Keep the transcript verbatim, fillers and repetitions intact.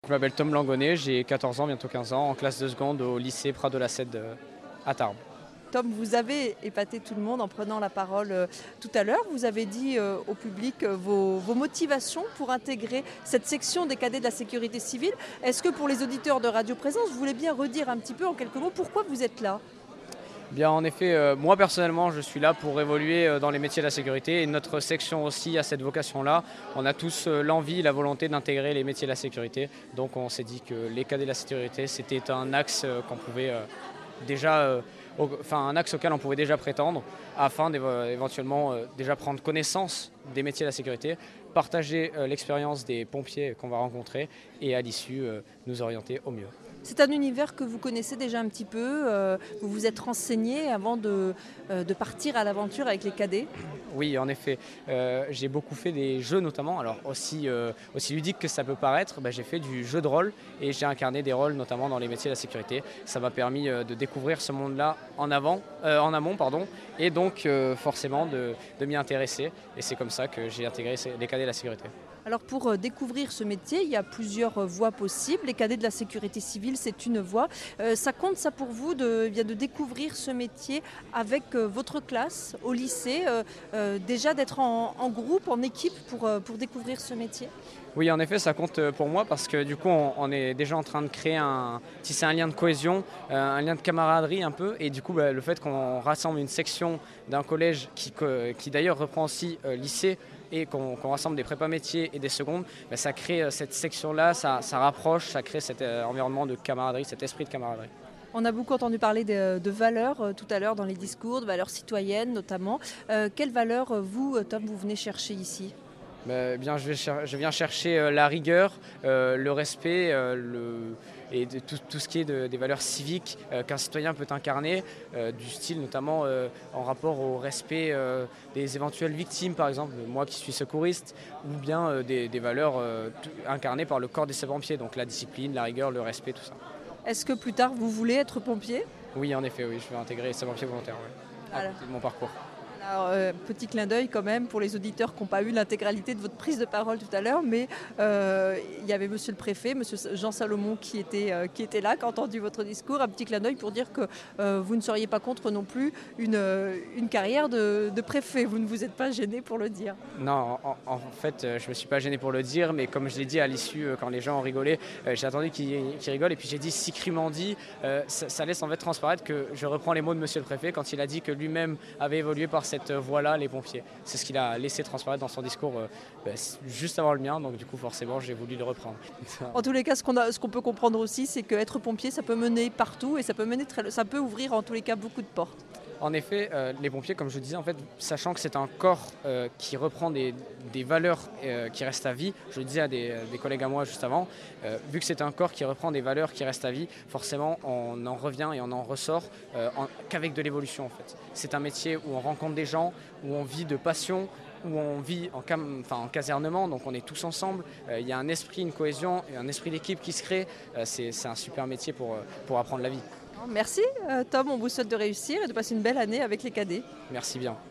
Je m'appelle Tom Langonnet, j'ai quatorze ans, bientôt quinze ans, en classe de seconde au lycée Prat de la Cède à Tarbes. Tom, vous avez épaté tout le monde en prenant la parole euh, tout à l'heure. Vous avez dit euh, au public euh, vos, vos motivations pour intégrer cette section des cadets de la sécurité civile. Est-ce que pour les auditeurs de Radio Présence, vous voulez bien redire un petit peu en quelques mots pourquoi vous êtes là ? Bien, en effet, euh, moi personnellement, je suis là pour évoluer euh, dans les métiers de la sécurité et notre section aussi a cette vocation-là. On a tous euh, l'envie, la volonté d'intégrer les métiers de la sécurité. Donc on s'est dit que les cadets de la sécurité, c'était un axe euh, qu'on pouvait euh, déjà, euh, au, enfin un axe auquel on pouvait déjà prétendre, afin d'éventuellement euh, déjà prendre connaissance des métiers de la sécurité, partager euh, l'expérience des pompiers qu'on va rencontrer et à l'issue euh, nous orienter au mieux. C'est un univers que vous connaissez déjà un petit peu, euh, vous vous êtes renseigné avant de, euh, de partir à l'aventure avec les cadets ? Oui, en effet. Euh, j'ai beaucoup fait des jeux notamment, alors aussi, euh, aussi ludique que ça peut paraître, bah, j'ai fait du jeu de rôle et j'ai incarné des rôles notamment dans les métiers de la sécurité. Ça m'a permis euh, de découvrir ce monde-là en, avant, euh, en amont pardon, et donc euh, forcément de, de m'y intéresser. Et c'est comme ça que j'ai intégré les cadets de la sécurité. Alors pour découvrir ce métier, il y a plusieurs voies possibles. Les cadets de la sécurité civile, c'est une voie. Euh, ça compte ça pour vous de, bien de découvrir ce métier avec euh, votre classe au lycée, euh, euh, déjà d'être en, en groupe, en équipe pour, euh, pour découvrir ce métier ? Oui, en effet, ça compte pour moi parce que du coup, on, on est déjà en train de créer un, tisser un lien de cohésion, euh, un lien de camaraderie un peu. Et du coup, bah, le fait qu'on rassemble une section d'un collège qui, qui d'ailleurs reprend aussi euh, lycée, et qu'on qu'on rassemble des prépas métiers et des secondes, ben ça crée euh, cette section-là, ça, ça rapproche, ça crée cet euh, environnement de camaraderie, cet esprit de camaraderie. On a beaucoup entendu parler de, de valeurs euh, tout à l'heure dans les discours, de valeurs citoyennes notamment. Euh, quelles valeurs, euh, vous, Tom, vous venez chercher ici ? Ben, bien, je, vais cher- je viens chercher euh, la rigueur, euh, le respect euh, le, et de tout, tout ce qui est de, des valeurs civiques euh, qu'un citoyen peut incarner, euh, du style notamment euh, en rapport au respect euh, des éventuelles victimes, par exemple, moi qui suis secouriste, ou bien euh, des, des valeurs euh, tout, incarnées par le corps des sapeurs-pompiers, donc la discipline, la rigueur, le respect, tout ça. Est-ce que plus tard vous voulez être pompier ? Oui, en effet, oui, je vais intégrer les sapeurs-pompiers volontaires, ouais, à côté de mon parcours. Alors, euh, petit clin d'œil quand même pour les auditeurs qui n'ont pas eu l'intégralité de votre prise de parole tout à l'heure, mais euh, il y avait monsieur le préfet, monsieur Jean Salomon qui était, euh, qui était là, qui a entendu votre discours. Un petit clin d'œil pour dire que euh, vous ne seriez pas contre non plus une, une carrière de, de préfet. Vous ne vous êtes pas gêné pour le dire. Non, en, en fait, je ne me suis pas gêné pour le dire, mais comme je l'ai dit à l'issue, quand les gens ont rigolé, euh, j'ai attendu qu'ils qu'ils rigolent, et puis j'ai dit sicriment dit, euh, ça, ça laisse en fait transparaître que je reprends les mots de monsieur le préfet quand il a dit que lui-même avait évolué par cette voie-là, les pompiers. C'est ce qu'il a laissé transparaître dans son discours euh, bah, juste avant le mien, donc du coup forcément j'ai voulu le reprendre. En tous les cas, ce qu'on a, ce qu'on peut comprendre aussi, c'est qu'être pompier, ça peut mener partout et ça peut, mener très, ça peut ouvrir en tous les cas beaucoup de portes. En effet, euh, les pompiers, comme je disais, en fait, sachant que c'est un corps euh, qui reprend des, des valeurs euh, qui restent à vie, je le disais à des, des collègues à moi juste avant, euh, vu que c'est un corps qui reprend des valeurs qui restent à vie, forcément on en revient et on en ressort euh, en, qu'avec de l'évolution en fait. C'est un métier où on rencontre des gens, où on vit de passion, où on vit en, cam... enfin, en casernement, donc on est tous ensemble, il euh, y a un esprit, une cohésion, un esprit d'équipe qui se crée, euh, c'est, c'est un super métier pour, pour apprendre la vie. Merci Tom, on vous souhaite de réussir et de passer une belle année avec les cadets. Merci bien.